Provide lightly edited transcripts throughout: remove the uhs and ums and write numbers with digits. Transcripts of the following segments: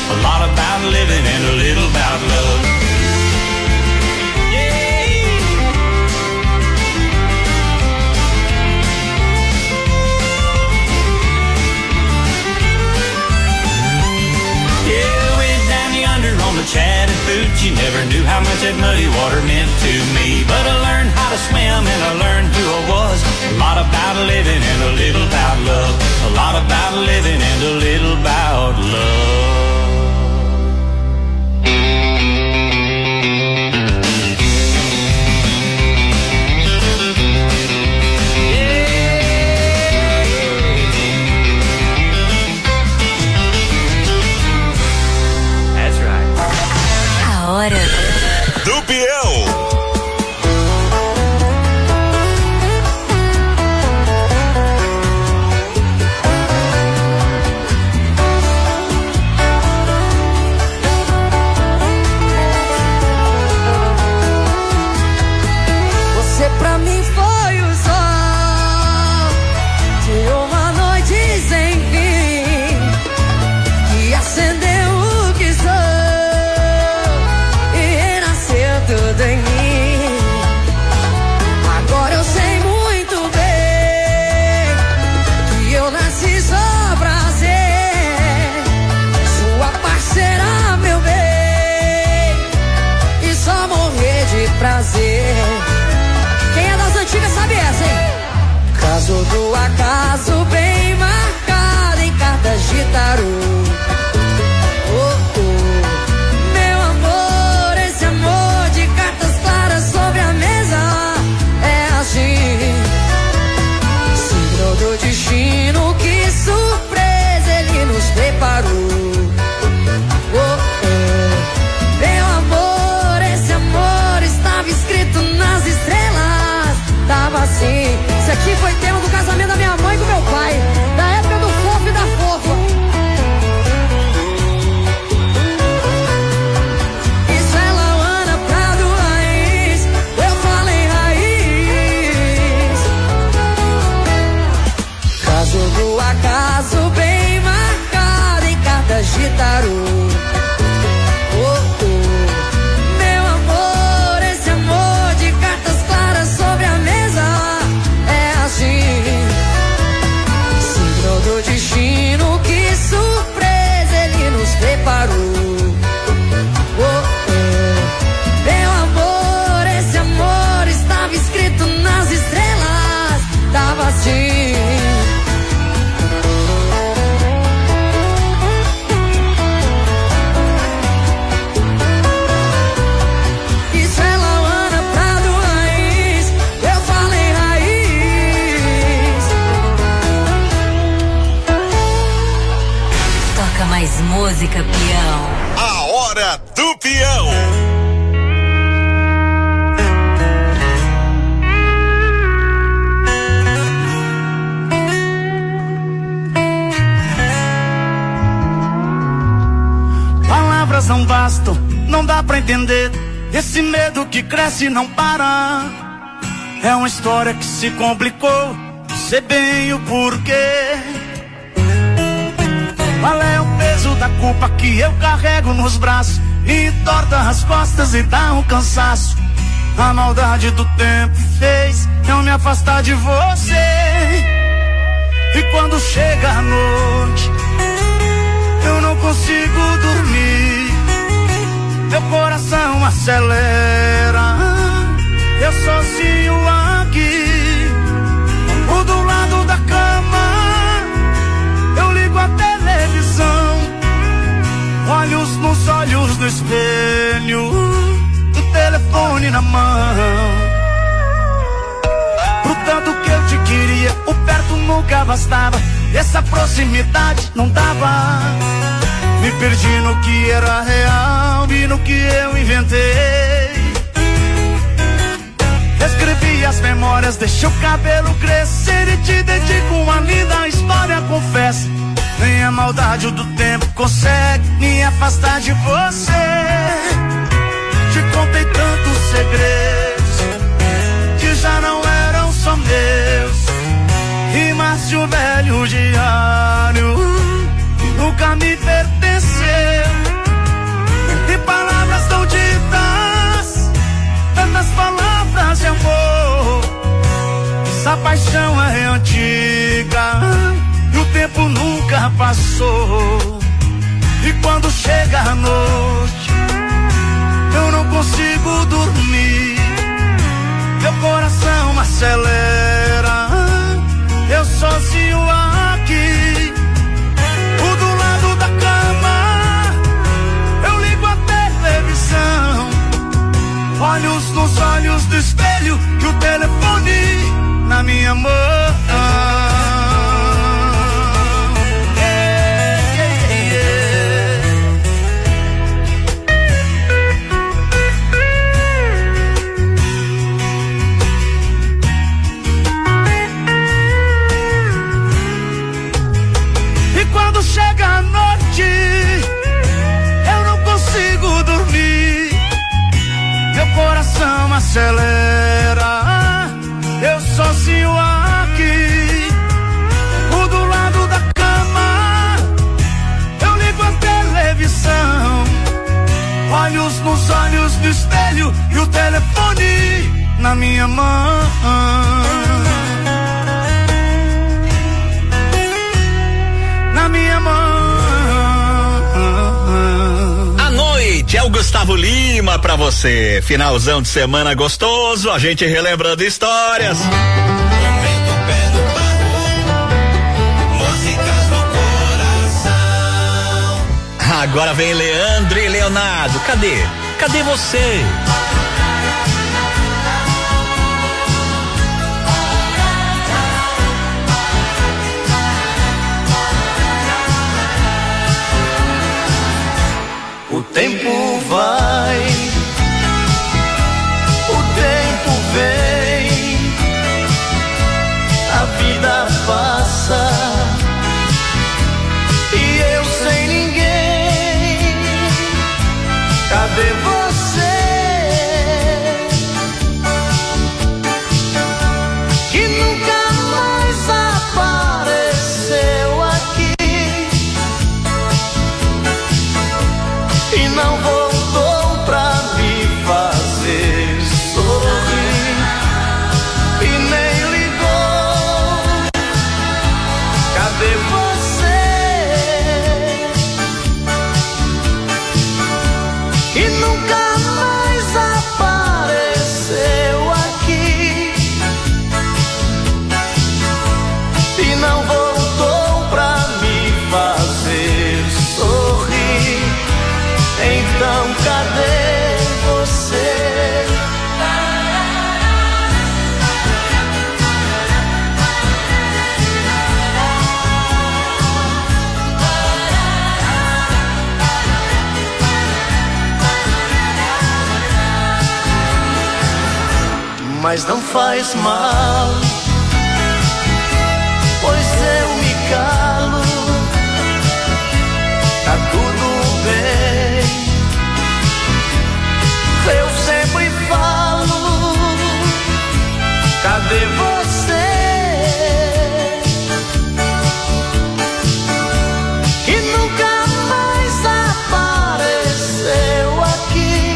A lot about living and a little about love. Chattahoochee, never knew how much that muddy water meant to me. But I learned how to swim and I learned who I was. A lot about living and a little about love. A lot about living and a little about love. Do Peão. Você pra mim foi o sol de uma noite sem fim, que acendeu o que sou e renasceu tudo em mim. Agora eu sei muito bem que eu nasci só pra ser sua parceira, meu bem, e só morrer de prazer. Quem é das antigas sabe essa, hein? Caso do acaso bem marcado em cartas de tarô. Oh, oh. Meu amor, esse amor de cartas claras sobre a mesa é assim. Signo do destino, que surpresa ele nos preparou. Oh, oh. Meu amor, esse amor estava escrito nas estrelas. Tava assim. Isso aqui foi tema do casamento da minha mãe com meu pai, da época do fofo e da fofa. Isso é Lauana Prado Raiz, eu falei raiz. Caso do acaso bem marcado em cartas de tarô. Destino, que surpresa ele nos preparou. Oh, oh. Meu amor, esse amor estava escrito nas estrelas. Tava assim. Isso é Lauana Prado Raiz, eu falei raiz. Toca mais música, peão. A hora do peão. Palavras não bastam, não dá pra entender. Esse medo que cresce e não para. É uma história que se complicou, sei bem o porquê. Qual é o peso da culpa que eu carrego nos braços? Me entorta as costas e dá um cansaço. A maldade do tempo fez eu me afastar de você. E quando chega a noite, eu não consigo dormir. Meu coração acelera, eu sozinho aqui. Do lado da cama, eu ligo a televisão, olhos nos olhos do espelho, o telefone na mão. Pro tanto que eu te queria, o perto nunca bastava, essa proximidade não dava. Me perdi no que era real e no que eu inventei. Escrevi as memórias, deixei o cabelo crescer e te dedico uma linda história, confesso. Nem a maldade do tempo consegue me afastar de você. Te contei tantos segredos que já não eram só meus. Rimaste o velho diário, nunca me pertenceu. paixão é antiga e o tempo nunca passou. E quando chega a noite, eu não consigo dormir. Meu coração acelera, eu sozinho aqui. O do lado da cama, eu ligo a televisão. Olhos nos olhos do espelho e o telefone na minha mão. E quando chega a noite, eu não consigo dormir. Meu coração acelera, eu sozinho aqui. O do lado da cama, eu ligo a televisão. Olhos nos olhos do espelho e o telefone na minha mão. Na minha mão. A noite é o Gustavo Lima pra você. Finalzão de semana gostoso, a gente relembrando histórias. Momento pé no barro, músicas no coração. Agora vem Leandro e Leonardo. Cadê? Cadê você? O tempo vai, o tempo vem, a vida passa e eu sem ninguém. Cadê você? Que nunca mais apareceu aqui e não voltou pra me fazer sorrir e nem ligou. Cadê você? Que nunca mais apareceu aqui e não voltou pra me fazer sorrir. Então cadê você? Mas não faz mal, pois eu me calo. Tá tudo bem, eu sempre falo. Cadê você? Que nunca mais apareceu aqui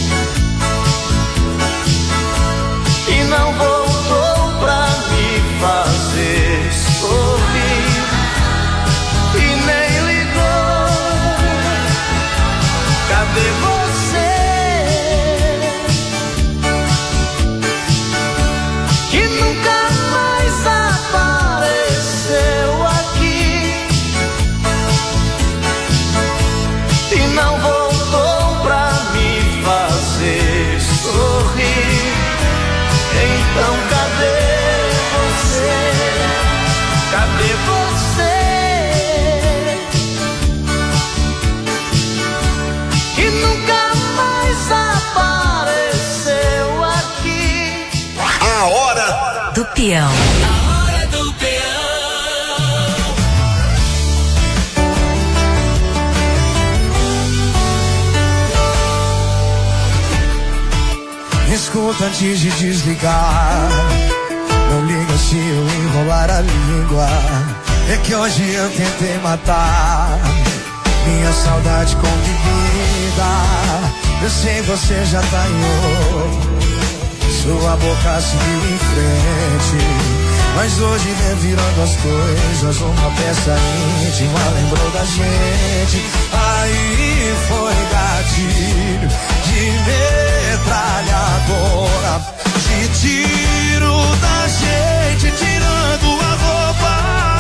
e não voltou pra me fazer sorrir e nem ligou. Cadê você? Que nunca mais apareceu aqui e não voltou pra me fazer sorrir. Então cadê você? Cadê você? Que nunca mais apareceu aqui. A hora Do peão. Escuta antes de desligar, não liga se eu enrolar a língua. É que hoje eu tentei matar minha saudade com bebida. Eu sei você já tá em outro, sua boca seguiu em frente Mas hoje revirando as coisas, uma peça íntima lembrou da gente. Aí foi gatilho de metralhadora, de tiro da gente tirando a roupa.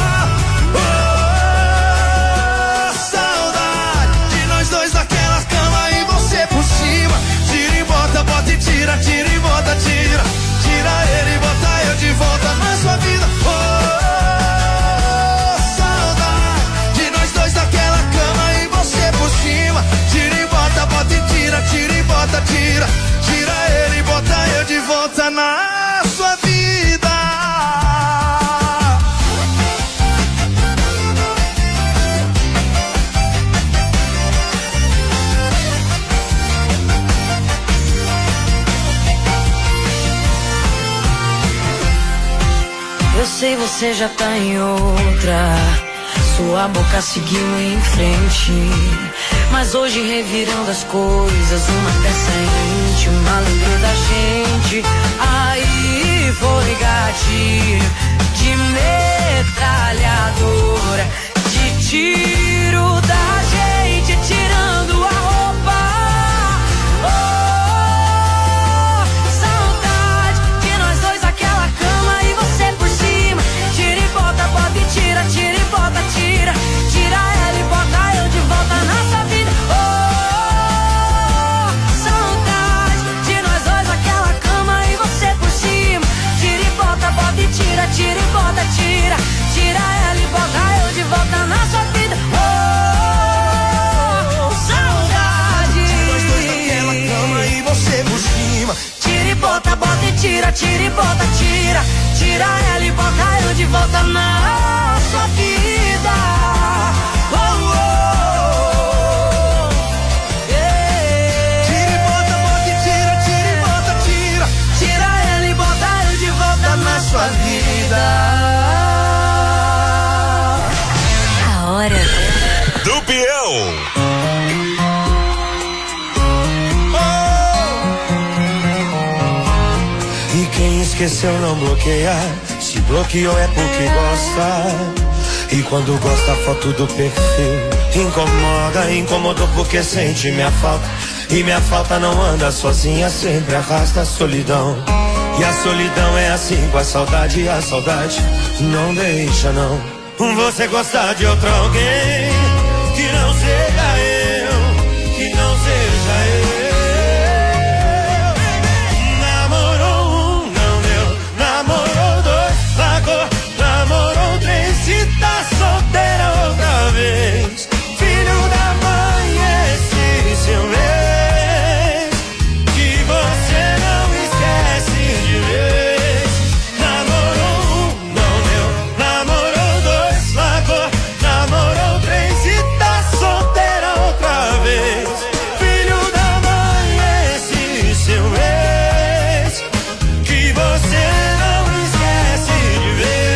Oh, saudade de nós dois naquela cama e você por cima. Tira e bota, bota e tira, tira e bota, tira. Tira ele e bota eu de volta na sua vida. Oh, saudade de nós dois naquela cama e você por cima. Tira e bota, bota e tira, tira e bota, tira. Tira ele e bota eu de volta na sua vida. Eu sei, você já tá em outra. Sua boca seguiu em frente. Mas hoje revirando as coisas, uma peça íntima lembrou da gente. Aí foi gatilho de metralhadora, de tiro da gente tirando a roupa. Oh, saudade de nós dois naquela cama e você por cima. Tira e bota, bota e tira, tira e bota, tira. Tira ela e bota eu de volta na sua vida. Oh, saudade de nós dois naquela cama e você por cima. Tira e bota, bota e tira, tira e bota, tira. Tira ela e bota eu de volta na sua vida. Oh, saudade de nós dois naquela cama e você por cima. Tira e bota, bota e tira, tira e bota, tira. Tira ela e bota eu de volta na sua vida. Oh, oh, yeah. Tira e bota, bota e tira, tira e bota, tira. Tira ela e bota eu de volta na sua vida. A hora do peão. E quem esqueceu não bloqueia. Se bloqueou é porque gosta. E quando gosta a foto do perfil incomoda, incomodou porque sente minha falta. E minha falta não anda sozinha, sempre arrasta a solidão. E a solidão é assim com a saudade. E a saudade não deixa não você gostar de outro alguém que não seja eu, que não seja eu. Solteira outra vez, filho da mãe, esse seu ex, que você não esquece de vez. Namorou um, não deu, namorou dois, largou, namorou três e tá solteira outra vez, filho da mãe, esse seu ex, que você não esquece de vez.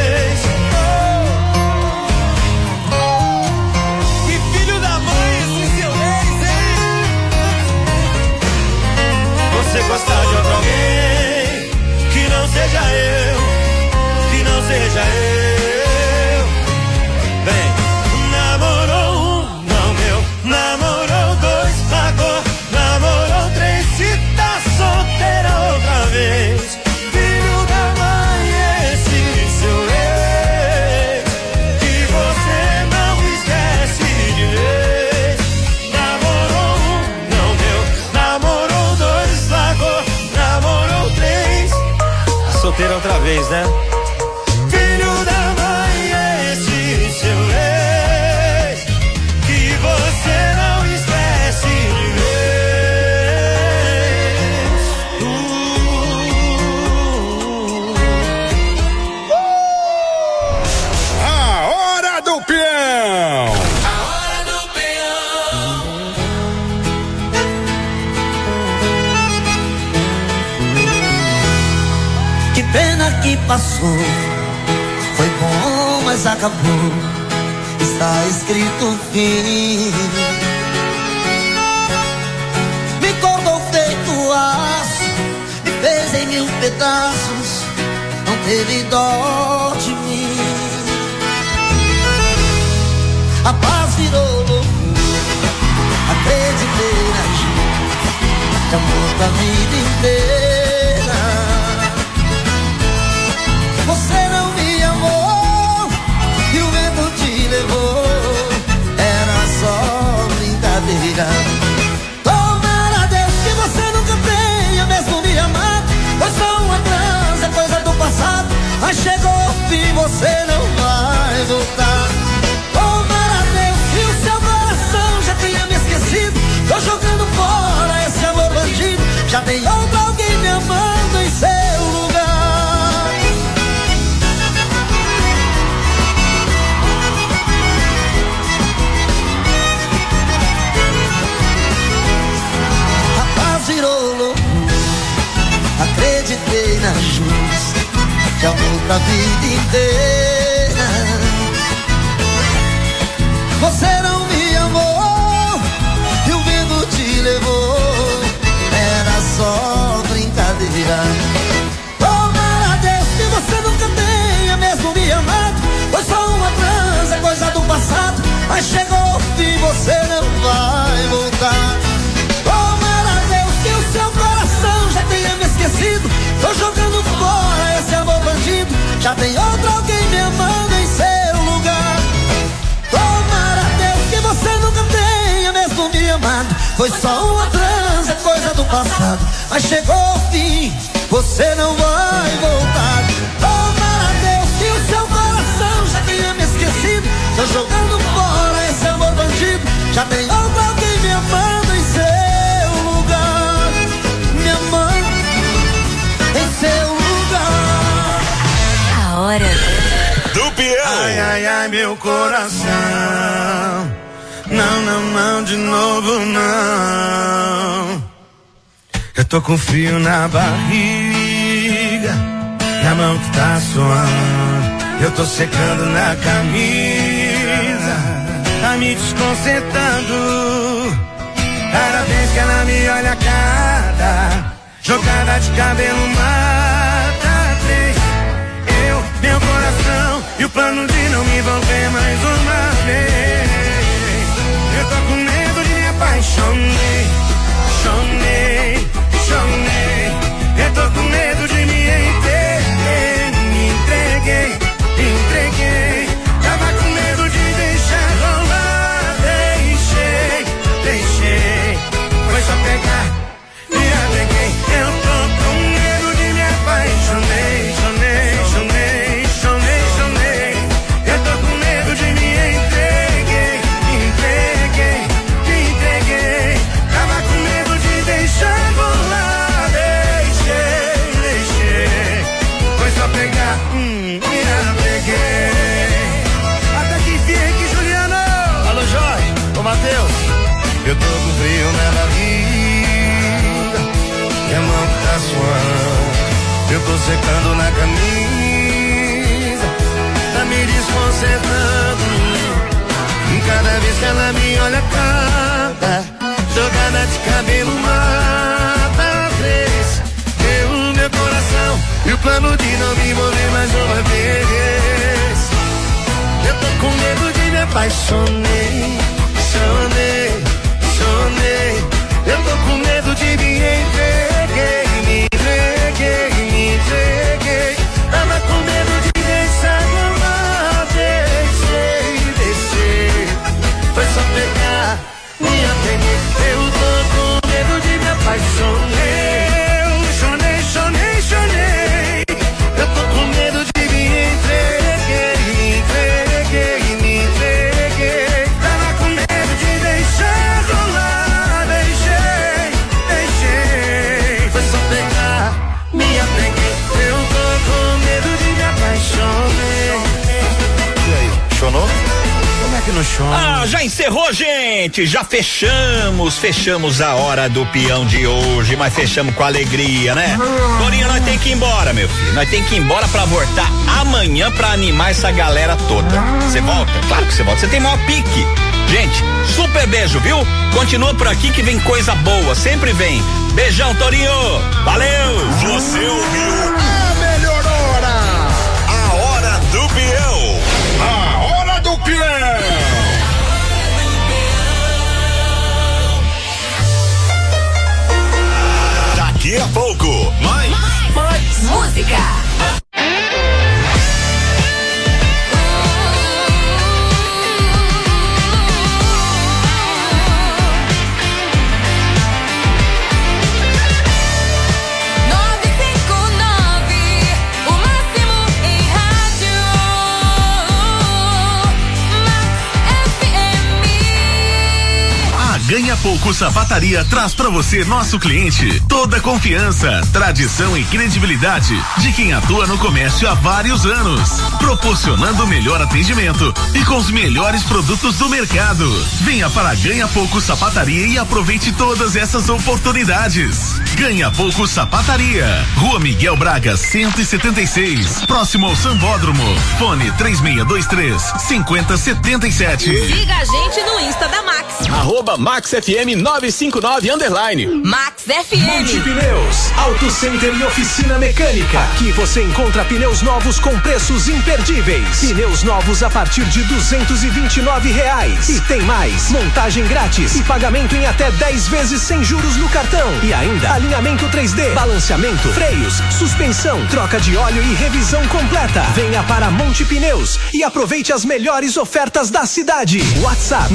Você gostar de outro alguém que não seja eu, que não seja eu. Vem, namorou um, não deu, namorou dois, largou, namorou três e tá solteira outra vez. Filho da mãe, esse seu ex, que você não esquece de vez. Namorou um, não deu, namorou dois, namorou três, solteira outra vez, né? Filho da mãe, esse seu ex, que você não esquece de vez. A hora do peão. Pena que passou, foi bom, mas acabou. Está escrito o fim. Me cortou feito aço, me fez em mil pedaços. Não teve dó de mim. A paz virou loucura, acreditei na gente, de amor pra vida inteira. Você não me amou e o vento te levou, era só brincadeira. Tomara Deus que você nunca tenha mesmo me amado, foi só uma trança, coisa do passado, mas chegou o fim, você não vai voltar. Tomara Deus que o seu coração já tenha me esquecido, tô jogando fora esse amor bandido, já tem outro alguém me amando em seu lugar. A paz virou loucura, acreditei na justiça, de amor pra vida inteira. Você não me amou e o vento te levou, era só brincadeira. Tomara Deus que você nunca tenha mesmo me amado, foi só uma trança, coisa do passado, mas chegou o fim, você não vai voltar. Tomara Deus que o seu coração já tenha me esquecido, tô jogando fora esse amor bandido, já tem outro alguém me amando em seu lugar. Tomara Deus que você nunca tenha mesmo me amado, foi só uma trança, coisa do passado, mas chegou o fim, você não vai voltar. Tomara Deus que o seu coração já tenha me esquecido, tô jogando fora esse amor bandido, já tem outro alguém me amando em seu lugar, me amando em seu lugar. A hora do peão. Ai, ai, ai, meu coração, não, não, não, de novo não. Eu tô com frio na barriga, minha mão que tá suando, eu tô secando na camisa, tá me desconcertando. Cada vez que ela me olha, cada jogada de cabelo mata três. Meu coração e o plano de não me envolver mais uma vez. Eu tô com medo de me apaixonei, chonei, chonei. Eu tô com medo de me entreguei. Tava com medo de deixar rolar, deixei. Foi só pegar, me apeguei. Eu tô com medo de me apaixonei, chonei. Eu tô com medo de me entreguei. Tava com medo de deixar rolar, deixei. Foi só pegar, me apeguei. Até que fiquei aqui, Juliano. Alô, Jorge, ô Matheus. Eu tô com frio na barriga, minha mão tá suando, eu tô secando na camisa, tá me desconcertando. E cada vez que ela me olha, cada jogada de cabelo mata três. Meu coração e o plano de não me envolver mais uma vez. Eu tô com medo de me apaixonei, chonei. Eu tô com medo de me entreguei. Tava com medo de deixar rolar, deixei. Foi só pegar, me apeguei. Eu tô com medo de me apaixonei, chonei. Eu tô com medo de me entreguei. Tava com medo de deixar rolar, deixei. Foi só pegar, me apeguei. Eu tô com medo de me apaixonei. E aí, chonou? Como é que não chora? Ah, já encerrou, gente. Já fechamos a hora do peão de hoje, mas fechamos com alegria, né? Torinho, nós tem que ir embora, meu filho. Nós tem que ir embora pra voltar amanhã pra animar essa galera toda. Você volta? Claro que você volta. Você tem maior pique. Gente, super beijo, viu? Continua por aqui que vem coisa boa, sempre vem. Beijão, Torinho. Valeu! Você ouviu a melhor hora. peão. A hora do peão. Daqui a pouco, mais música. Ganha Pouco Sapataria traz pra você, nosso cliente, toda a confiança, tradição e credibilidade de quem atua no comércio há vários anos, proporcionando o melhor atendimento e com os melhores produtos do mercado. Venha para a Ganha Pouco Sapataria e aproveite todas essas oportunidades. Ganha Pouco Sapataria, Rua Miguel Braga 176, próximo ao Sambódromo. Fone 3623-5077. Siga a gente no Insta da Max. @Max FM 959 _. Max FM. Monte Pneus, Auto Center e oficina mecânica. Aqui você encontra pneus novos com preços imperdíveis. Pneus novos a partir de R$229. E tem mais, montagem grátis e pagamento em até 10 vezes sem juros no cartão. E ainda, alinhamento 3D, balanceamento, freios, suspensão, troca de óleo e revisão completa. Venha para Monte Pneus e aproveite as melhores ofertas da cidade. WhatsApp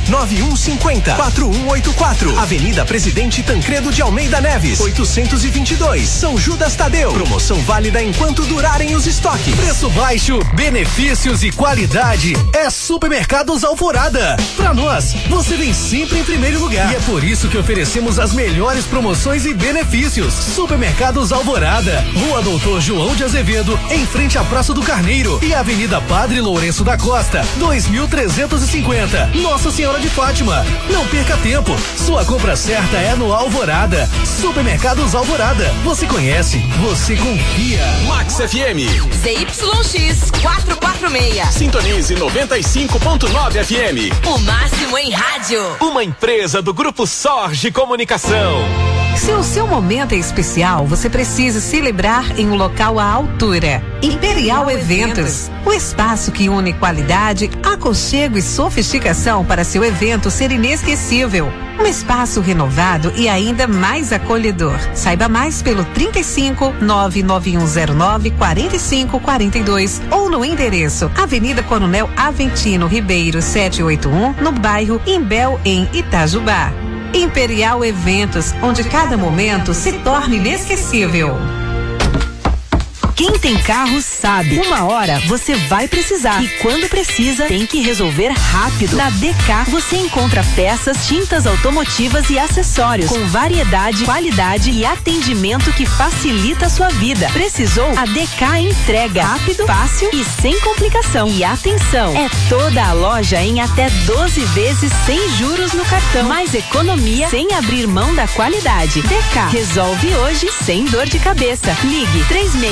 99150-4184. Avenida Presidente Tancredo de Almeida Neves, 822, São Judas Tadeu. Promoção válida enquanto durarem os estoques. Preço baixo, benefícios e qualidade é Supermercados Alvorada. Pra nós, você vem sempre em primeiro lugar. E é por isso que oferecemos as melhores promoções e benefícios. Supermercados Alvorada, Rua Doutor João de Azevedo, em frente à Praça do Carneiro, e Avenida Padre Lourenço da Costa, 2350, Nossa Senhora de Fátima. Não perca tempo, sua compra certa é no Alvorada. Supermercados Alvorada, você conhece, você confia. Max FM. ZYX 446. Sintonize 95.9 FM. O máximo em rádio. Uma empresa do Grupo Sorge Comunicação. Se o seu momento é especial, você precisa celebrar em um local à altura. Imperial Eventos, o espaço que une qualidade, aconchego e sofisticação para seu evento ser inesquecível. Um espaço renovado e ainda mais acolhedor. Saiba mais pelo 35 99109 4542 ou no endereço Avenida Coronel Aventino Ribeiro 781, no bairro Imbel, em Itajubá. Imperial Eventos, onde cada momento se torna inesquecível. Quem tem carro sabe, uma hora você vai precisar e quando precisa tem que resolver rápido. Na DK você encontra peças, tintas automotivas e acessórios com variedade, qualidade e atendimento que facilita a sua vida. Precisou? A DK entrega rápido, fácil e sem complicação. E atenção, é toda a loja em até 12 vezes sem juros no cartão. Mais economia sem abrir mão da qualidade. DK resolve hoje sem dor de cabeça. Ligue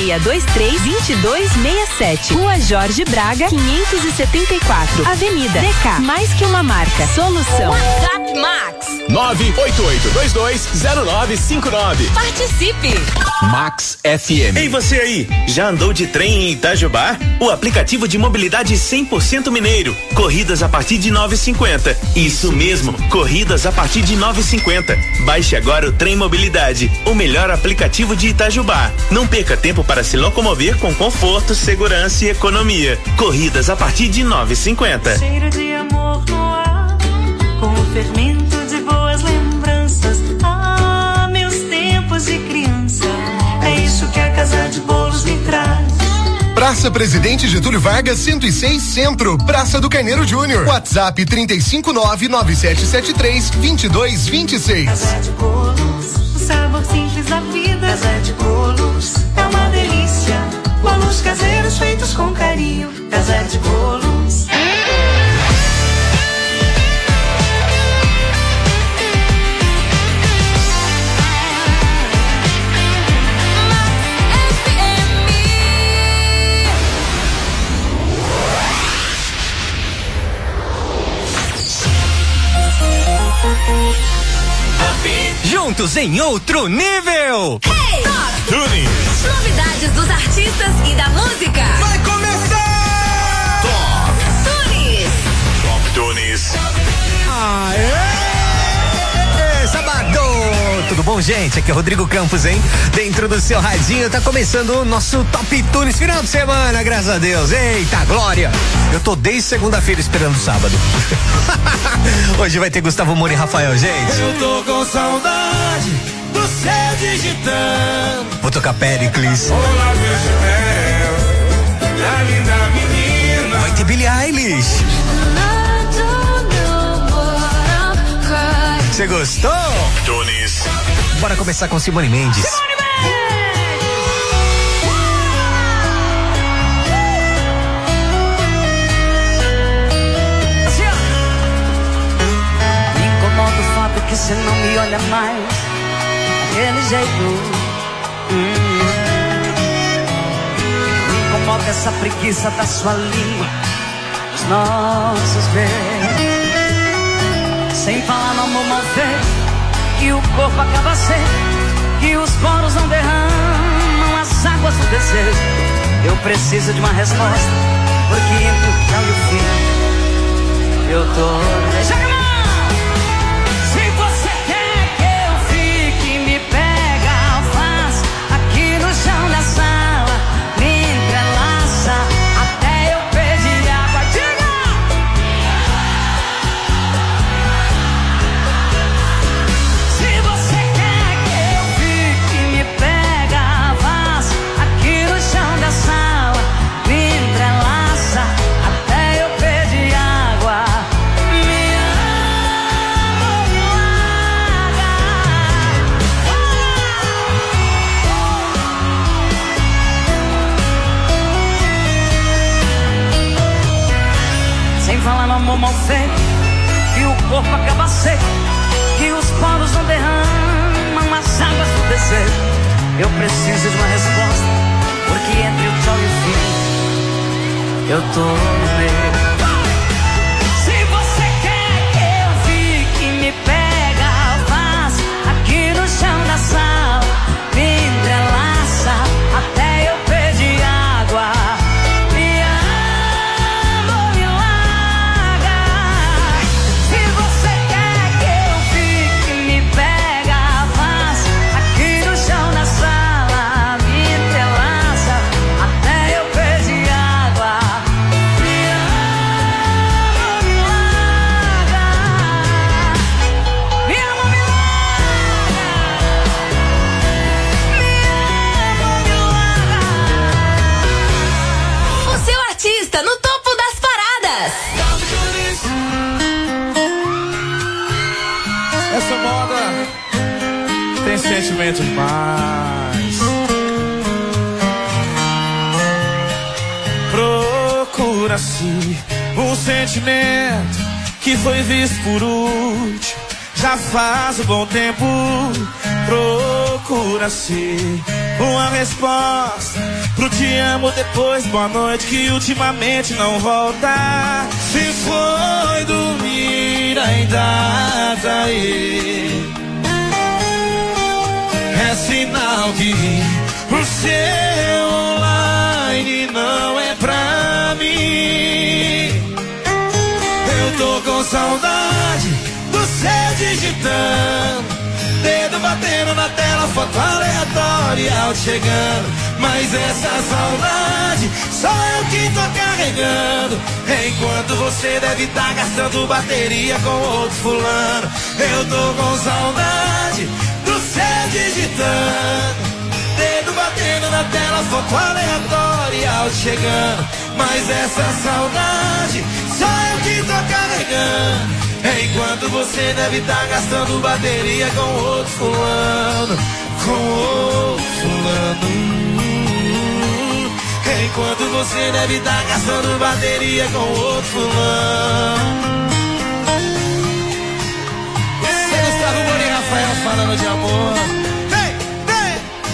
3623-2267. Rua Jorge Braga 574. Avenida DK. Mais que uma marca. Solução. WhatsApp Max 988220959. Participe. Max FM. Ei, você aí, já andou de trem em Itajubá? O aplicativo de mobilidade 100% mineiro. Corridas a partir de 9,50. Isso mesmo, corridas a partir de 9,50. Baixe agora o Trem Mobilidade, o melhor aplicativo de Itajubá. Não perca tempo para se locomover com conforto, segurança e economia. Corridas a partir de 9,50. Cheiro de amor no ar, com o fermento de boas lembranças. Ah, meus tempos de criança, é isso que a Casa de Bolos me traz. Praça Presidente Getúlio Vargas 106 Centro, Praça do Carneiro Júnior. WhatsApp 35997732226. Casa de Bolos, o sabor simples da vida. Casa de Bolos é uma delícia. Bolos caseiros feitos com carinho. Casa de Bolos. Juntos em outro nível. Hey! Top! Novidades dos artistas e da música. Vai começar! Tudo bom, gente? Aqui é Rodrigo Campos, hein? Dentro do seu radinho tá começando o nosso Top Tunes final de semana, graças a Deus. Eita, glória! Eu tô desde segunda-feira esperando o sábado. Hoje vai ter Gustavo Moura e Rafael, gente. Eu tô com saudade do céu digitando. Vou tocar Pericles. Olá, meu a linda menina. Vai ter Billie Eilish. Você gostou? Tunes. Bora começar com Simone Mendes. Me incomoda o fato que você não me olha mais daquele jeito. Me incomoda essa preguiça da sua língua, os nossos beijos. Sem falar no amor mal feito, que o corpo acaba seco, que os poros não derramam as águas do desejo. Eu preciso de uma resposta, porque entre o céu e o fim eu tô... Joga a mão! Se você quer que eu fique, me pega, faz aqui no chão da sala, me entrelaça até eu pedir água. Diga! Se você quer que eu fique, me pega, faz aqui no chão da sala, me entrelaça até eu pedir água. Me ama, me larga. Sem falar no amor mal feito, que o corpo acaba seco, que os poros não derramam as águas do desejo. Eu preciso de uma resposta, porque entre o sol e o fim eu tô no meio. Se você quer que eu fique, me pega, faz aqui no chão da sala, me entrelaça até eu pedir água. Me ama, me larga. Se você quer que eu fique, me pega, faz aqui no chão da sala, me entrelaça até eu pedir água. Me ama, me larga. Me ama, me larga. Me ama, me larga. O seu artista no topo das paradas. Essa moda tem sentimento demais. Procura-se um sentimento que foi visto por último. Já faz um bom tempo. Procura-se uma resposta pro te amo depois boa noite, que ultimamente não volta. Se foi dormir ainda tá aí, é sinal que o seu online não é pra mim. Eu tô com saudade do céu digitando, dedo batendo na tela, foto aleatória, áudio chegando. Mas essa saudade só eu que tô carregando, enquanto você deve estar gastando bateria com outro fulano. Eu tô com saudade do céu digitando, dedo batendo na tela, foto aleatória, áudio chegando. Mas essa saudade só eu que tô carregando, enquanto você deve estar gastando bateria com outro fulano. Com outro fulano. Enquanto você deve estar gastando bateria com outro fulano. Esse é Gustavo Moura e Rafael falando de amor. Vem, vem.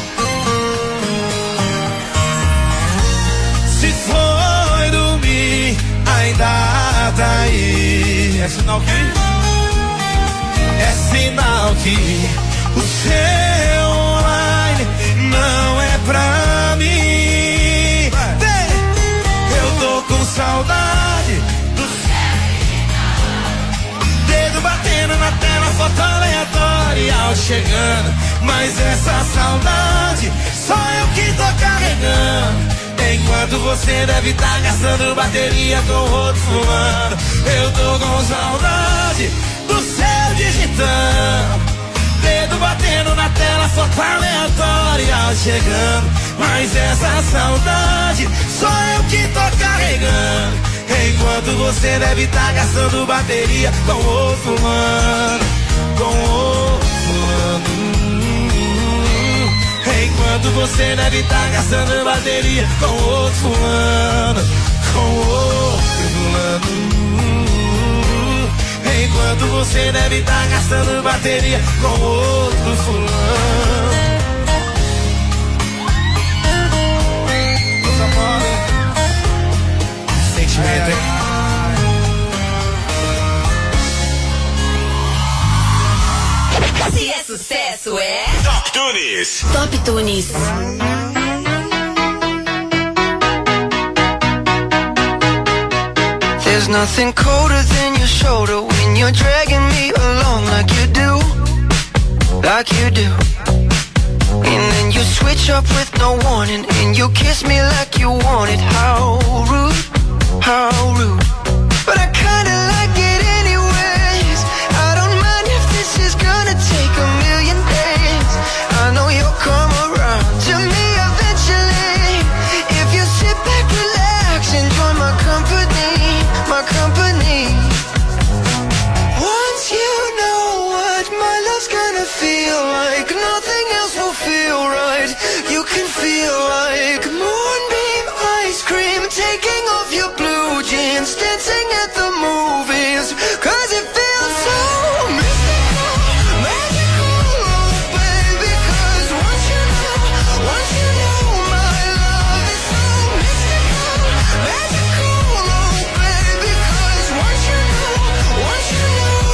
Se foi dormir, ainda tá aí. É sinal que? É sinal que o seu online não é pra mim. Com saudade do céu, dedo batendo na tela, foto aleatória, áudio chegando, mas essa saudade só eu que tô carregando. Enquanto você deve estar gastando bateria com outro fulano, eu tô com saudade do seu digitão, dedo batendo na tela, foto aleatória chegando, mas essa saudade só eu que tô carregando. Enquanto você deve estar gastando bateria com outro fulano, com outro fulano. Enquanto você deve estar gastando bateria com outro fulano, com outro fulano. Enquanto você deve estar gastando bateria com outro fulano. Sentimento, hein? Se é sucesso, é Top Tunes. Top Tunes. There's nothing colder than your shoulder when you're dragging me along like you do, like you do. And then you switch up with no warning and you kiss me like you want it. How rude, how rude. But I kinda like it anyways. I don't mind if this is gonna take a million days. I know you'll come around to me eventually. If you sit back, relax, enjoy my company, my company. Once you know what my love's gonna feel like, nothing else will feel right. You can feel like moonbeam ice cream, taking off your blue jeans, dancing at the movies, 'cause it feels so mystical, magical, oh baby. 'Cause once you know my love is so mystical, magical, oh baby. 'Cause once you know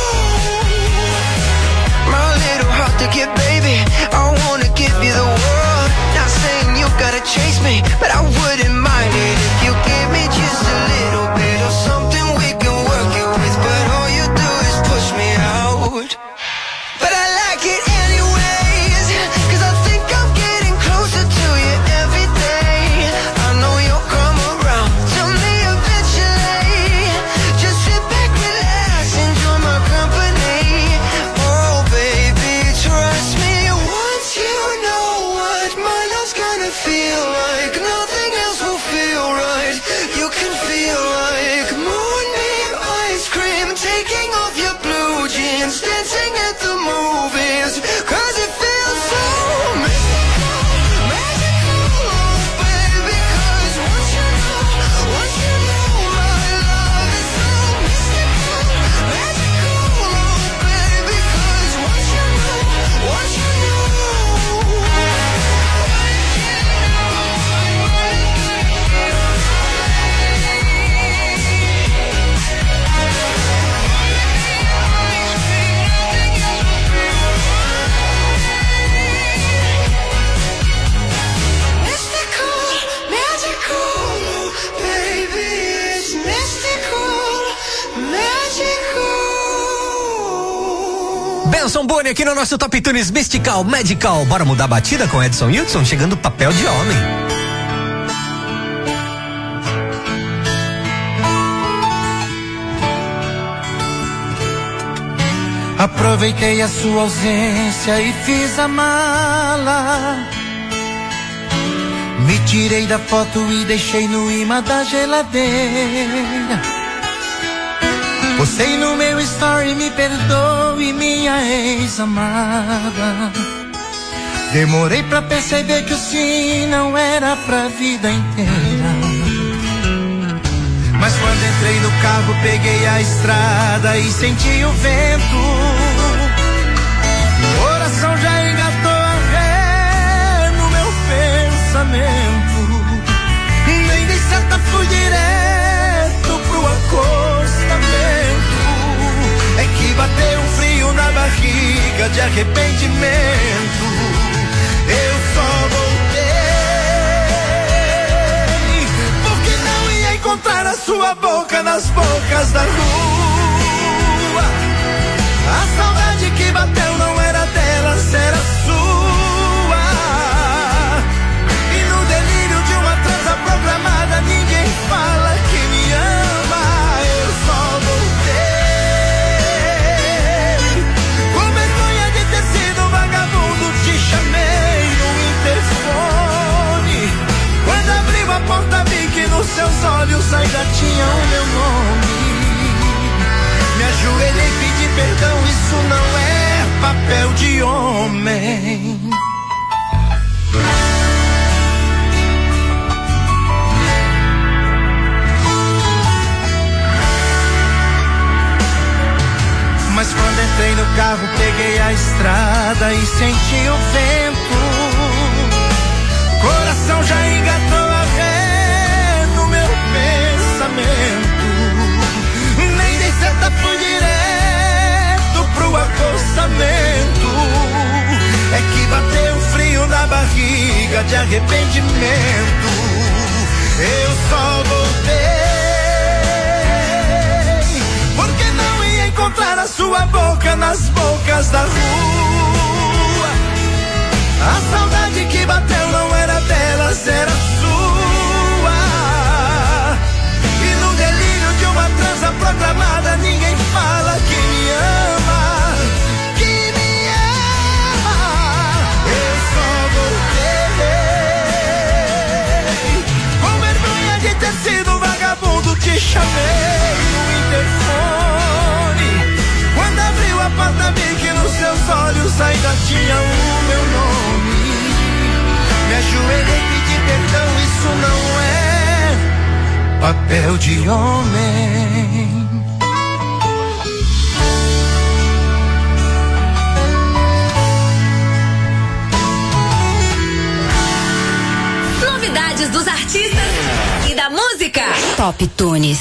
my little heart to get, baby, I wanna give you the world. Not saying you gotta chase me, but I wouldn't mind it if you give me just a little bit of something we can work it with. But all you do is push me out. But I like it anyways, 'cause I think I'm getting closer to you every day. I know you'll come around to me eventually. Just sit back, relax, enjoy my company. Oh baby, trust me. Once you know what my love's gonna feel like, nothing else will feel right. You can feel like moonbeam ice cream, taking off your blue jeans, dancing at the movies, 'cause it feels so mystical, magical, oh baby. 'Cause once you know my love is so mystical, magical, oh baby. 'Cause once you know. Mystical, magical, baby, it's mystical, magical. Benson Boone aqui no nosso Top Tunes Mystical Magical. Bora mudar a batida com Edson Hudson, chegando Papel de Homem. Aproveitei a sua ausência e fiz a mala. Me tirei da foto e deixei no imã da geladeira. Postei no meu story, me perdoe, minha ex-amada. Demorei pra perceber que o sim não era pra vida inteira. Mas quando entrei no carro, peguei a estrada e senti o vento. O coração já engatou a ré no meu pensamento. Nem dei seta, fui direto pro acostamento. É que bateu um frio na barriga de arrependimento. Eu só voltei porque não ia encontrar a sua boca nas bocas da rua. A saudade que bateu não era dela, olhos ainda tinha o meu nome. Me ajoelhei e pedi perdão, isso não é papel de homem. Mas quando entrei no carro, peguei a estrada e senti o vento. Coração já engatou a ré no meu pensamento. Nem dei seta, fui direto pro acostamento. É que bateu frio na barriga de arrependimento. Eu só voltei porque não ia encontrar a sua boca nas bocas da rua. A saudade que bateu não era delas, era sua. E no delírio de uma transa programada, ninguém fala que me ama, que me ama. Eu só voltei com vergonha de ter sido vagabundo. Te chamei no interfone, quando abriu a porta vi que nos seus olhos ainda tinha o meu nome. Me ajoelhei e pedi perdão, isso não é papel de homem. Novidades dos artistas e da música. Top Tunes.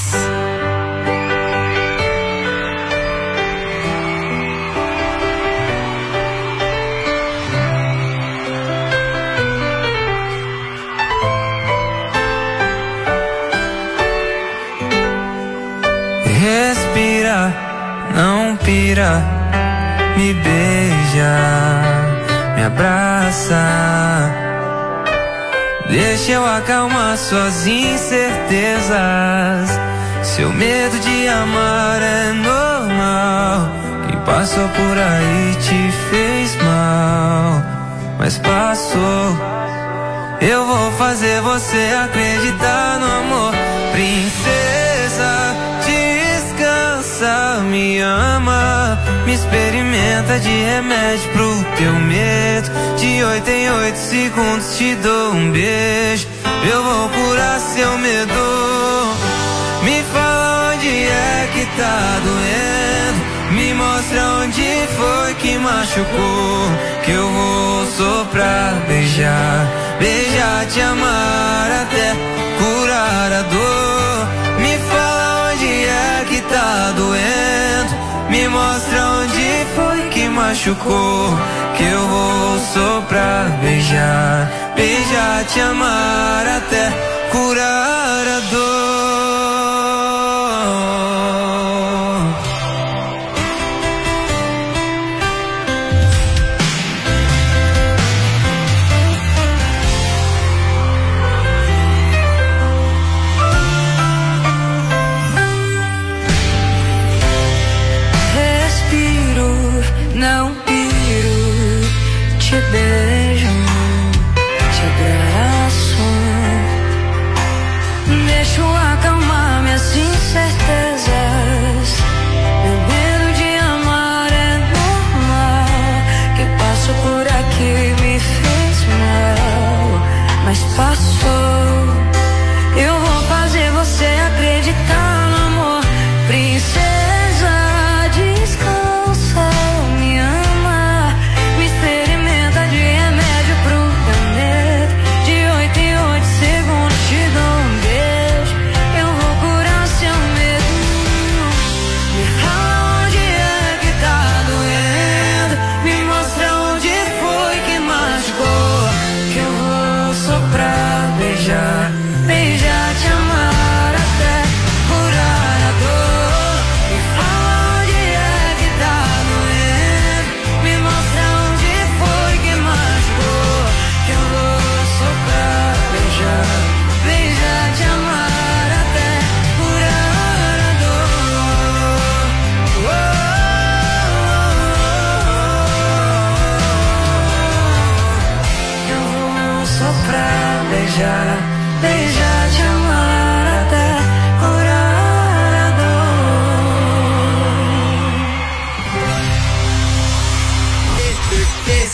Respira, não pira, me beija, me abraça. Deixa eu acalmar suas incertezas. Seu medo de amar é normal. Quem passou por aí te fez mal, mas passou. Eu vou fazer você acreditar no amor. Princesa, descansa, me ama, me experimenta de remédio pro teu medo. De 8 em 8 segundos te dou um beijo. Eu vou curar seu medo. Me fala onde é que tá doendo, me mostra onde foi que machucou, que eu vou soprar, beijar, beijar, te amar até curar a dor. Me fala onde é que tá doendo, me mostra onde foi que machucou, que eu vou soprar, beijar, beijar, te amar até curar a dor. Não piro, te beijo, te abraço. Deixo acalmar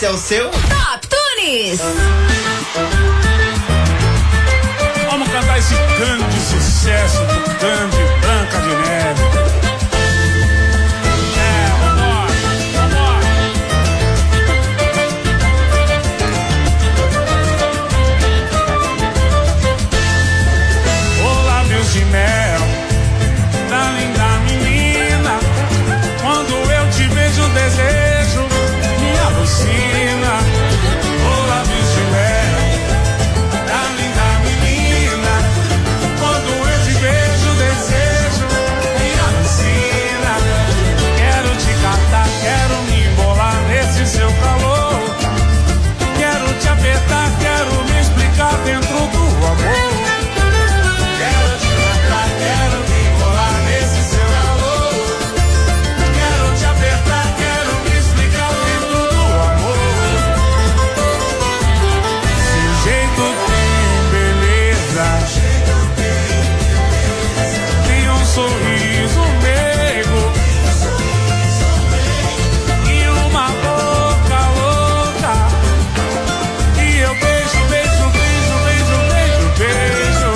é o seu Top Tunes. Vamos cantar esse grande sucesso do grande Branca de Neve. De mel, da linda menina, quando eu te vejo o desejo me alucina. Oh, lábios de mel, da linda menina, quando eu te vejo o desejo me alucina. Quero te catar, quero me embolar nesse seu calor, quero te apertar, quero me explicar dentro do amor. Quero me enrolar nesse seu calor, quero te apertar, quero me explicar dentro do amor. Seu jeito tem beleza, tem um sorriso meigo e uma boca louca, e eu beijo, beijo, beijo, beijo, beijo, beijo.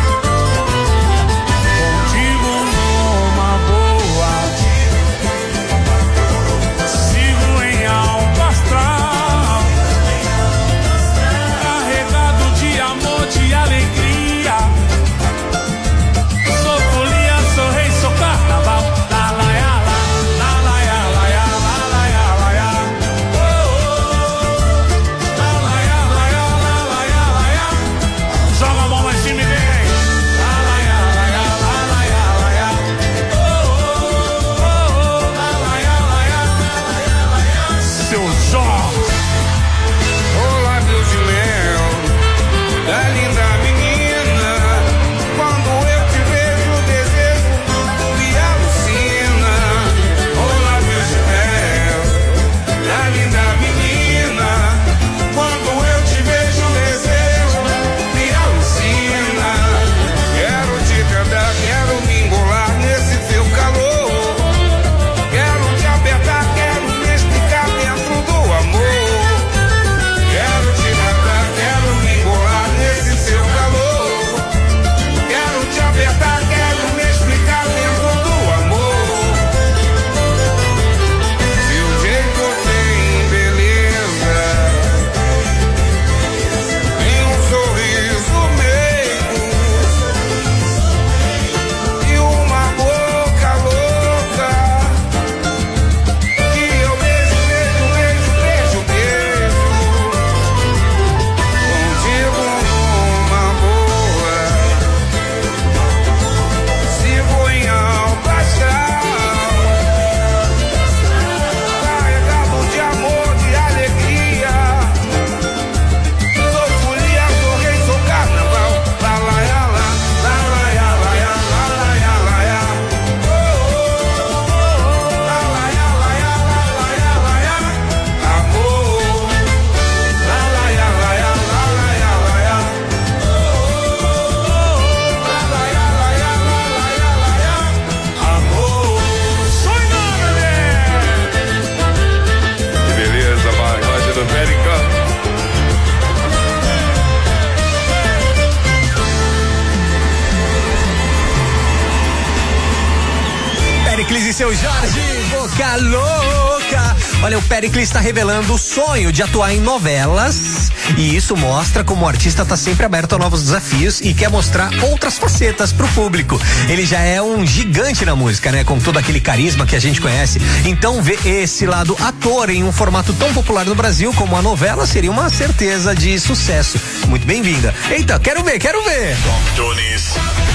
Péricles e seu Jorge, boca louca. Olha, o Péricles está revelando o sonho de atuar em novelas, e isso mostra como o artista está sempre aberto a novos desafios e quer mostrar outras facetas pro público. Ele já é um gigante na música, né? Com todo aquele carisma que a gente conhece. Então ver esse lado ator em um formato tão popular no Brasil como a novela seria uma certeza de sucesso. Muito bem-vinda. Eita, quero ver. Tunis.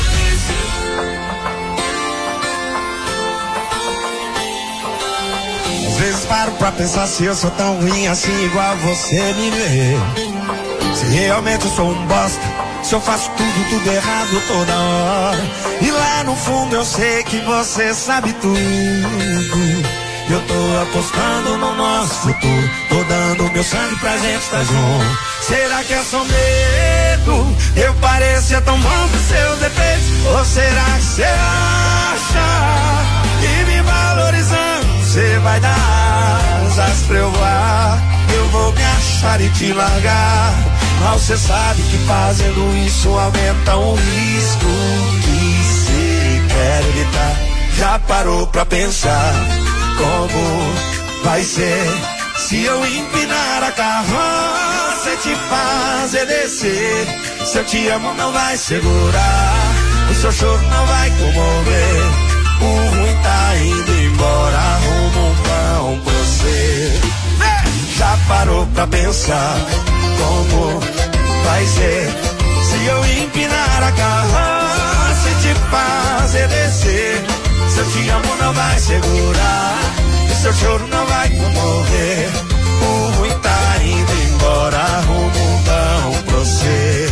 Às vezes paro pra pensar se eu sou tão ruim assim igual você me vê. Se realmente eu sou um bosta, se eu faço tudo errado toda hora. E lá no fundo eu sei que você sabe tudo. Eu tô apostando no nosso futuro, tô dando meu sangue pra gente estar junto. Será que é só medo? Eu parecia tão bom com seus defeitos. Ou será que você acha que me valorizando você vai dar asas pra eu voar? Eu vou me achar e te largar. Mal cê sabe que fazendo isso aumenta o risco que cê quer evitar. Já parou pra pensar como vai ser se eu empinar a carroça e te fazer descer? Se eu te amo não vai segurar, o seu choro não vai comover. O ruim tá indo embora, arruma um pão pra você. Já parou pra pensar como vai ser se eu empinar a carroça e te fazer descer? Se eu te amo não vai segurar, o seu choro não vai comover. O ruim tá indo embora, arruma um pão pra você.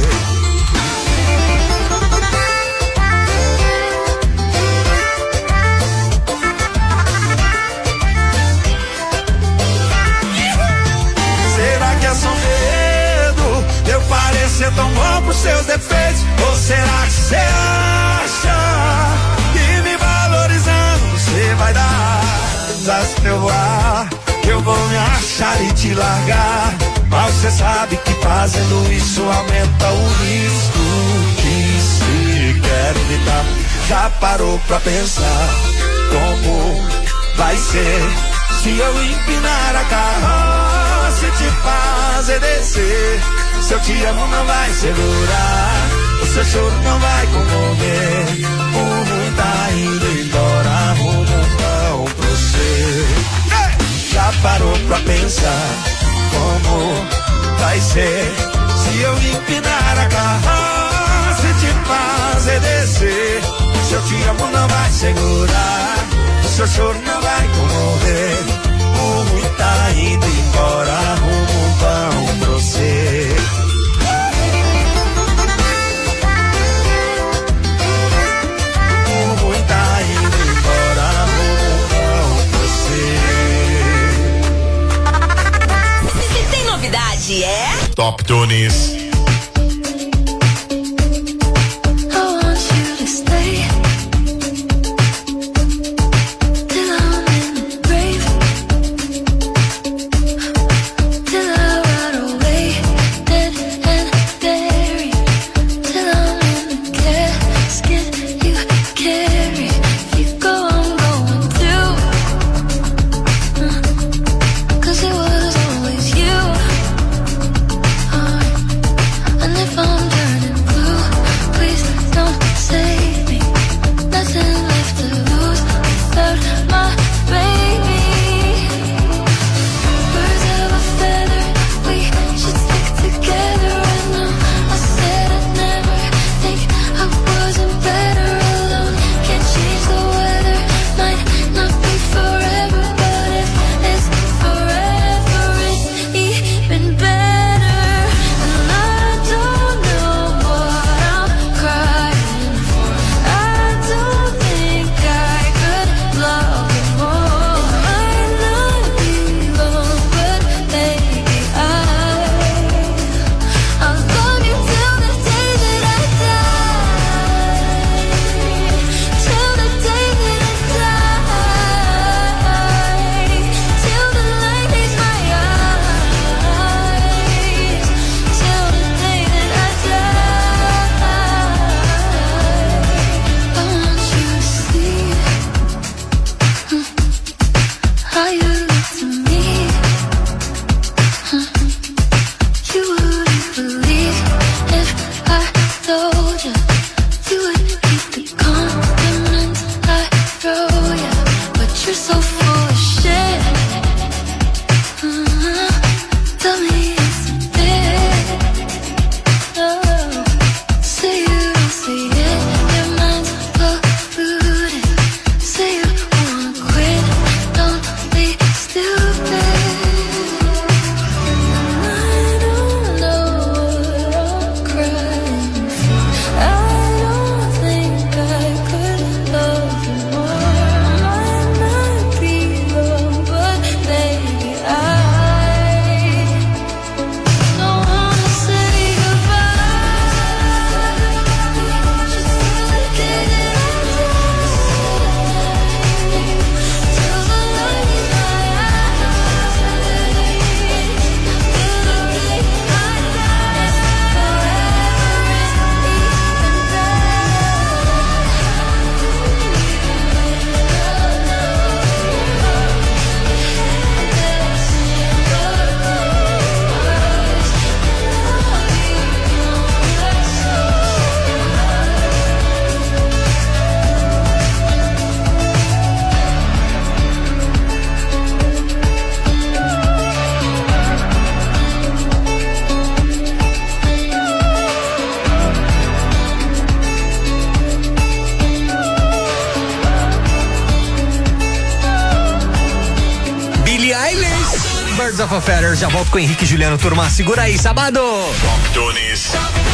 Será que é só medo de eu parecer tão bom pros seus defeitos? Ou será que você acha que me valorizando você vai dar asas pra eu voar? Eu vou me achar e te largar. Mas você sabe que fazendo isso aumenta o risco que se quer evitar. Já parou pra pensar como vai ser se eu empinar a carroça e te fazer descer? Se eu te amo não vai segurar, o seu choro não vai comover. O ruim tá indo embora, arruma um pão pra você. Já parou pra pensar como vai ser se eu empinar a carroça e te fazer descer? Se eu te amo não vai segurar, o seu choro não vai comover. O ruim tá indo embora, arruma um pão pra você. O ruim tá indo embora, arruma um pão pra você. Se tem novidade, é? Top Tunes. Birds of a Feather. Já volto com o Henrique e Juliano, turma. Segura aí, sábado. Top Tunes.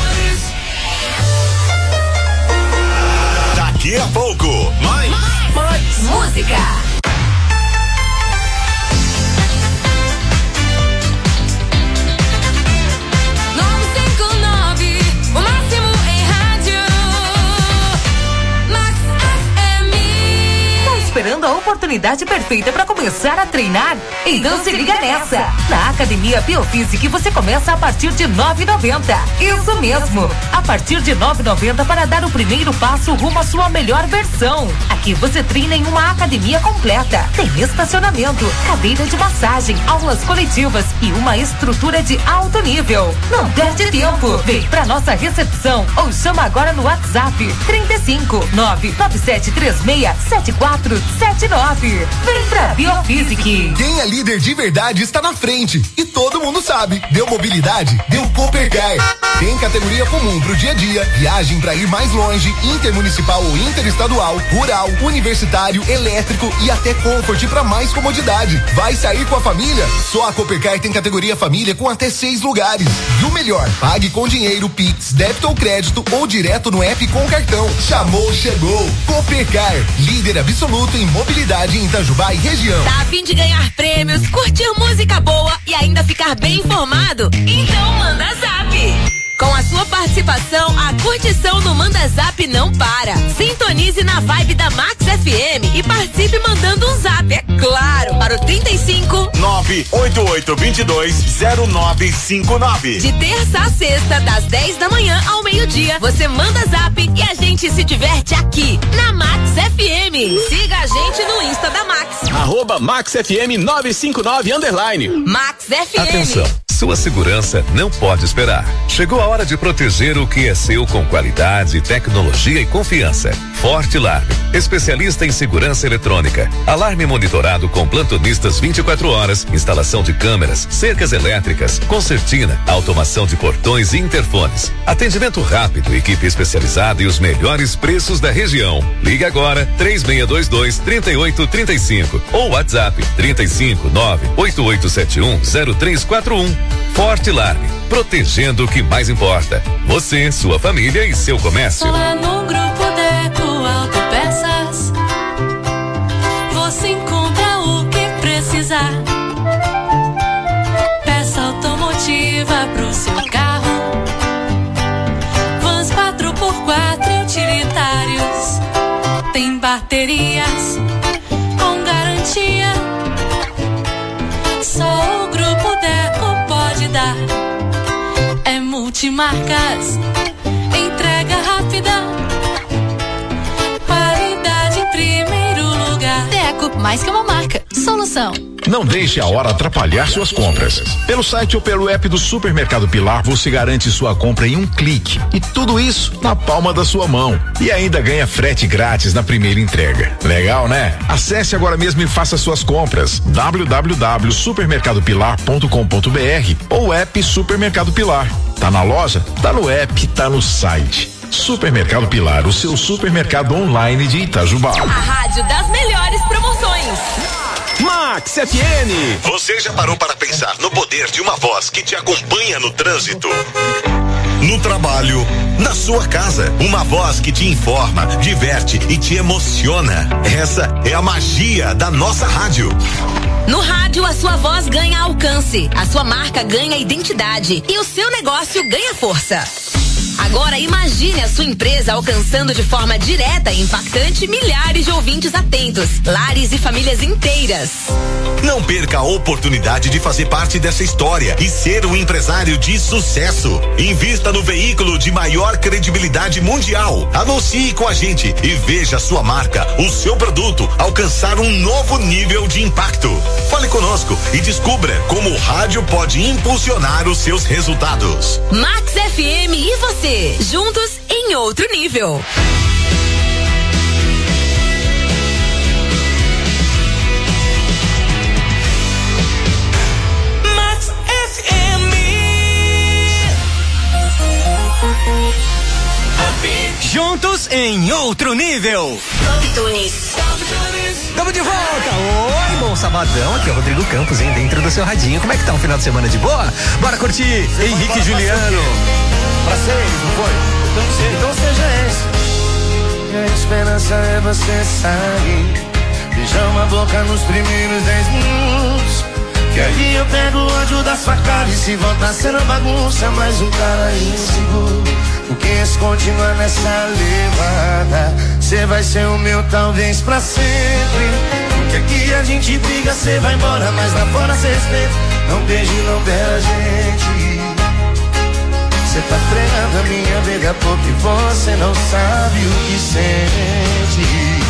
Daqui a pouco, mais música. Esperando a oportunidade perfeita para começar a treinar? Então se liga nessa! Na Academia Biofísica você começa a partir de R$ 9,90. Isso mesmo! A partir de R$ 9,90 para dar o primeiro passo rumo à sua melhor versão. Aqui você treina em uma academia completa. Tem estacionamento, cadeira de massagem, aulas coletivas e uma estrutura de alto nível. Não perde tempo! Vem pra nossa recepção ou chama agora no WhatsApp 35 99736 7479. Vem pra Biofísica. Quem é líder de verdade está na frente e todo mundo sabe. Deu mobilidade, deu Coopercar. Tem categoria comum pro dia a dia, viagem pra ir mais longe, intermunicipal ou interestadual, rural, universitário, elétrico e até Comfort pra mais comodidade. Vai sair com a família? Só a Coopercar tem categoria família com até 6 lugares. E o melhor, pague com dinheiro, Pix, débito ou crédito ou direto no app com cartão. Chamou, chegou. Coopercar, líder absoluto em mobilidade em Itajubá e região. Tá a fim de ganhar prêmios, curtir música boa e ainda ficar bem informado? Então manda Zap! Com a sua participação, a curtição no Manda Zap não para. Sintonize na vibe da Max FM e participe mandando um zap, é claro, para o 35 988220959. De terça a sexta, das 10 da manhã ao meio-dia, você manda Zap e a gente se diverte aqui na Max FM. Siga a gente no Insta da Max. @MaxFM959_. Max FM. Atenção, sua segurança não pode esperar. Chegou a hora de proteger o que é seu com qualidade, tecnologia e confiança. Forte Alarme, especialista em segurança eletrônica. Alarme monitorado com plantonistas 24 horas, instalação de câmeras, cercas elétricas, concertina, automação de portões e interfones. Atendimento rápido, equipe especializada e os melhores preços da região. Ligue agora 3622-3835 ou WhatsApp 359-8871-0341. Forte Alarme, protegendo o que mais importa. Você, sua família e seu comércio. Lá no Grupo Deco Autopeças você encontra o que precisar. Peça automotiva pro seu carro, vans 4x4 utilitários, tem baterias com garantia. Só o Grupo Deco pode dar. É multimarcas, entrega rápida, qualidade em primeiro lugar. Deco, mais que uma marca, solução. Não deixe a hora atrapalhar suas compras. Pelo site ou pelo app do Supermercado Pilar, você garante sua compra em um clique. E tudo isso na palma da sua mão. E ainda ganha frete grátis na primeira entrega. Legal, né? Acesse agora mesmo e faça suas compras. www.supermercadopilar.com.br ou app Supermercado Pilar. Tá na loja? Tá no app, tá no site. Supermercado Pilar, o seu supermercado online de Itajubá. A rádio das melhores promoções. Max FM. Você já parou para pensar no poder de uma voz que te acompanha no trânsito? No trabalho, na sua casa, uma voz que te informa, diverte e te emociona. Essa é a magia da nossa rádio. No rádio, a sua voz ganha alcance, a sua marca ganha identidade e o seu negócio ganha força. Agora imagine a sua empresa alcançando de forma direta e impactante milhares de ouvintes atentos, lares e famílias inteiras. Não perca a oportunidade de fazer parte dessa história e ser um empresário de sucesso. Invista no veículo de maior credibilidade mundial. Anuncie com a gente e veja a sua marca, o seu produto alcançar um novo nível de impacto. Fale conosco e descubra como o rádio pode impulsionar os seus resultados. Max FM e você, juntos em outro nível. Max FM. Juntos em outro nível. Tunis. Estamos de volta. Oi, bom sabadão, aqui é o Rodrigo Campos, hein? Dentro do seu radinho. Como é que tá um final de semana de boa? Bora curtir Henrique e Juliano. Pra ser eles, não foi? Então seja esse. E a esperança é você sair, beijar uma boca nos primeiros 10 minutos, que aí eu pego o ódio da sua cara e se voltar sendo bagunça, mais um cara inseguro. Porque se continuar nessa levada, cê vai ser o meu talvez pra sempre. Porque aqui a gente briga, cê vai embora, mas lá fora cê respeita. Não beije, não beira a gente. Cê tá fregando a minha vida porque você não sabe o que sente.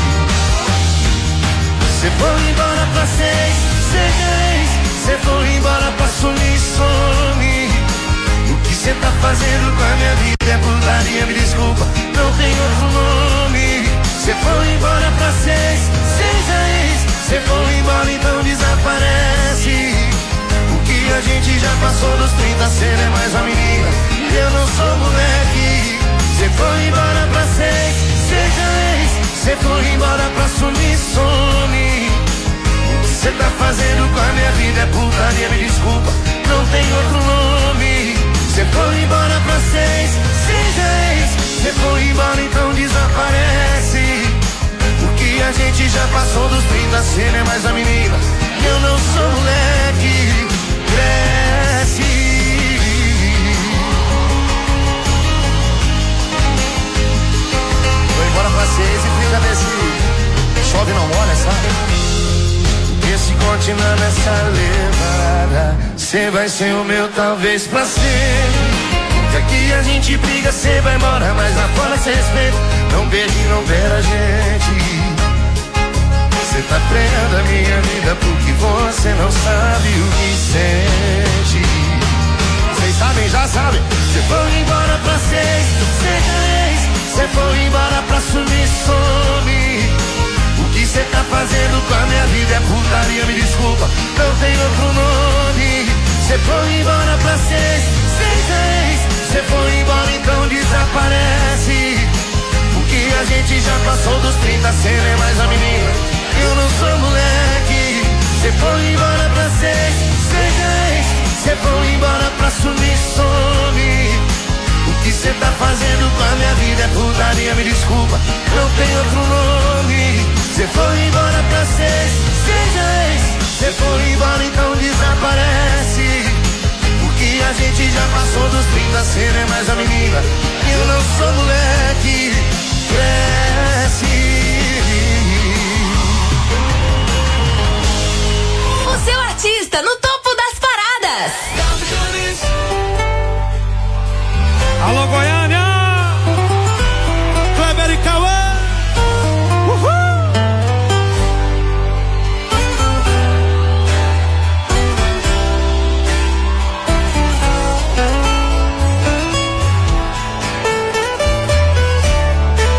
Cê foi embora pra 6, 6. Cê foi embora pra sumir, some. O que cê tá fazendo com a minha vida é putaria, me desculpa, não tem outro nome. Cê foi embora pra 6, 6. Cê foi embora, então desaparece. O que a gente já passou dos 30, cê não é mais uma menina, eu não sou moleque. Cê foi embora pra 6, 6. Cê foi embora pra sumir, some. Cê tá fazendo com a minha vida é putaria, me desculpa, não tem outro nome. Cê foi embora pra 6, 6. Cê foi embora, então desaparece. Porque a gente já passou dos 30, cê não é mais a menina, eu não sou moleque. Cresce. Foi embora pra 6 e fica desse chove não molha, sabe? E se continuar nessa levada, cê vai ser o meu talvez pra sempre. Porque aqui a gente briga, cê vai embora, mas lá fora cê respeita. Não beije, não beira a gente. Cê tá freando a minha vida porque você não sabe o que sente. Vocês sabem, já sabem. Cê foi embora pra 6, 6. Cê foi embora pra sumir, some. O que cê tá fazendo com a minha vida é putaria, me desculpa, não tem outro nome. Cê foi embora pra 6, 6. Cê foi embora, então desaparece. Porque a gente já passou dos 30, cê não é mais a menina, eu não sou moleque. Cê foi embora pra 6, 6. Cê foi embora pra sumir, some. O que cê tá fazendo com a minha vida é putaria, me desculpa, não tem outro nome. Cê foi embora pra 6, 6. Cê foi embora, então desaparece. Porque a gente já passou dos 30, cê não é mais a menina, eu não sou moleque. Cresce. O seu artista no topo das paradas. Alô, Goiânia! Kleber e Cauã!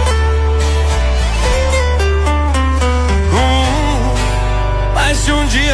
Mas se um dia